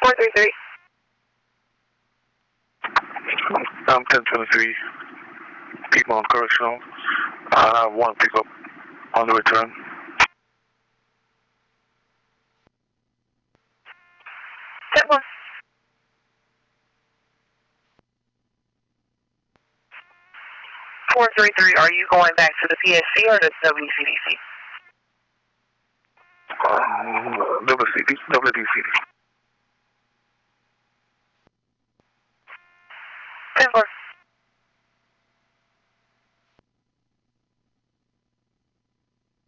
433. 1023, Piedmont Correctional. I have one pickup on the return. Set one. 433, are you going back to the PSC or the WCDC? WCDC.